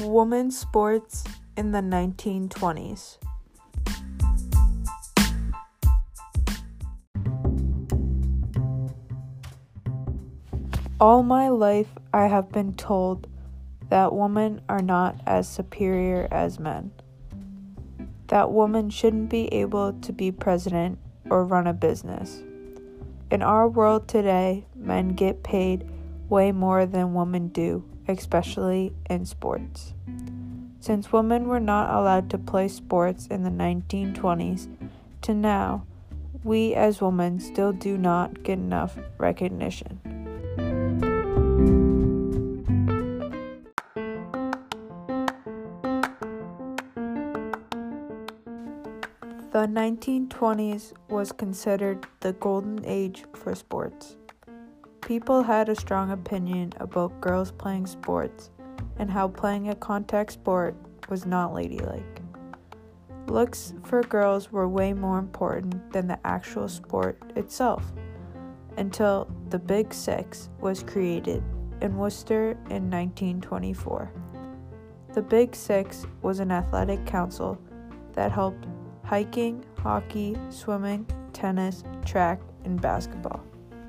Women's sports in the 1920s. All my life I have been told that women are not as superior as men. That women shouldn't be able to be president or run a business. In our world today, men get paid way more than women do, especially in sports. Since women were not allowed to play sports in the 1920s to now, we as women still do not get enough recognition. The 1920s was considered the golden age for sports. People had a strong opinion about girls playing sports and how playing a contact sport was not ladylike. Looks for girls were way more important than the actual sport itself, until the Big Six was created in Worcester in 1924. The Big Six was an athletic council that helped hiking, hockey, swimming, tennis, track, and basketball.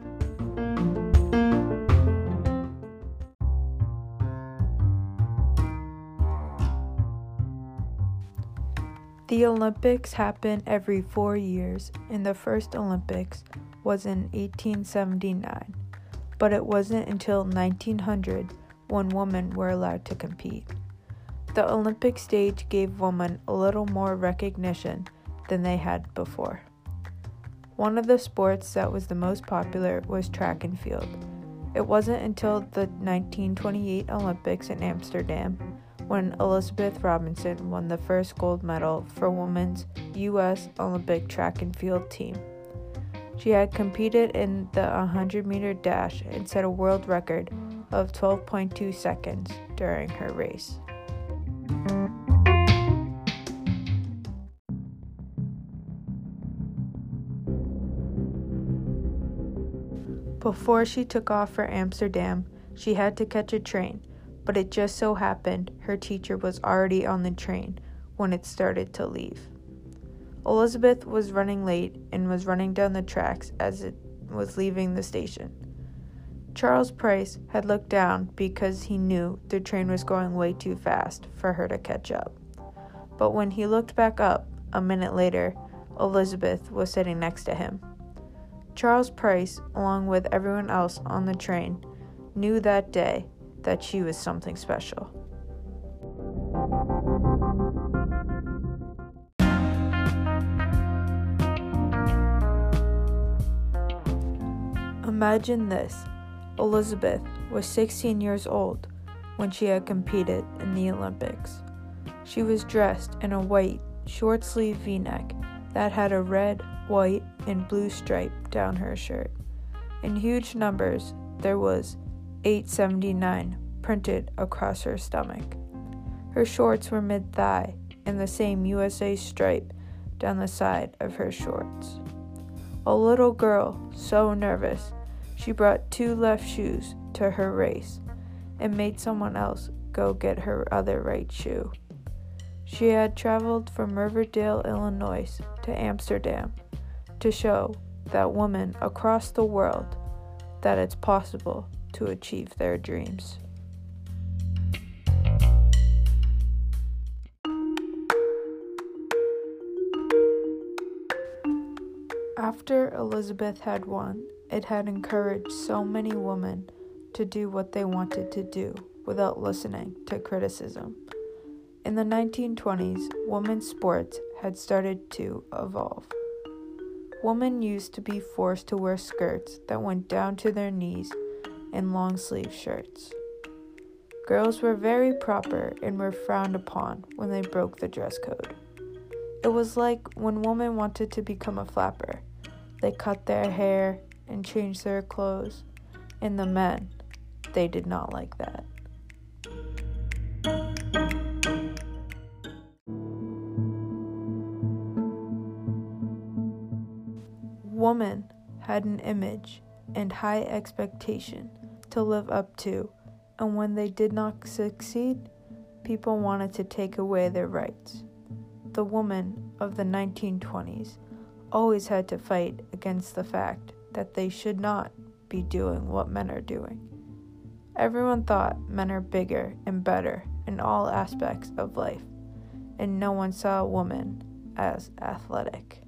The Olympics happen every 4 years, and the first Olympics was in 1879, but it wasn't until 1900 when women were allowed to compete. The Olympic stage gave women a little more recognition than they had before. One of the sports that was the most popular was track and field. It wasn't until the 1928 Olympics in Amsterdam when Elizabeth Robinson won the first gold medal for women's U.S. Olympic track and field team. She had competed in the 100-meter dash and set a world record of 12.2 seconds during her race. Before she took off for Amsterdam, she had to catch a train, but it just so happened her teacher was already on the train when it started to leave. Elizabeth was running late and was running down the tracks as it was leaving the station. Charles Price had looked down because he knew the train was going way too fast for her to catch up. But when he looked back up, a minute later, Elizabeth was sitting next to him. Charles Price, along with everyone else on the train, knew that day that she was something special. Imagine this. Elizabeth was 16 years old when she had competed in the Olympics. She was dressed in a white, short-sleeve V-neck that had a red, white, and blue stripe down her shirt. In huge numbers, there was 879 printed across her stomach. Her shorts were mid-thigh and the same USA stripe down the side of her shorts. A little girl, so nervous, she brought 2 left shoes to her race and made someone else go get her other right shoe. She had traveled from Riverdale, Illinois to Amsterdam to show that women across the world that it's possible to achieve their dreams. After Elizabeth had won, it had encouraged so many women to do what they wanted to do without listening to criticism. In the 1920s, women's sports had started to evolve. Women used to be forced to wear skirts that went down to their knees and long-sleeve shirts. Girls were very proper and were frowned upon when they broke the dress code. It was like when women wanted to become a flapper. They cut their hair and changed their clothes, and the men, they did not like that. Woman had an image and high expectation to live up to, and when they did not succeed, people wanted to take away their rights. The woman of the 1920s always had to fight against the fact that they should not be doing what men are doing. Everyone thought men are bigger and better in all aspects of life, and no one saw a woman as athletic.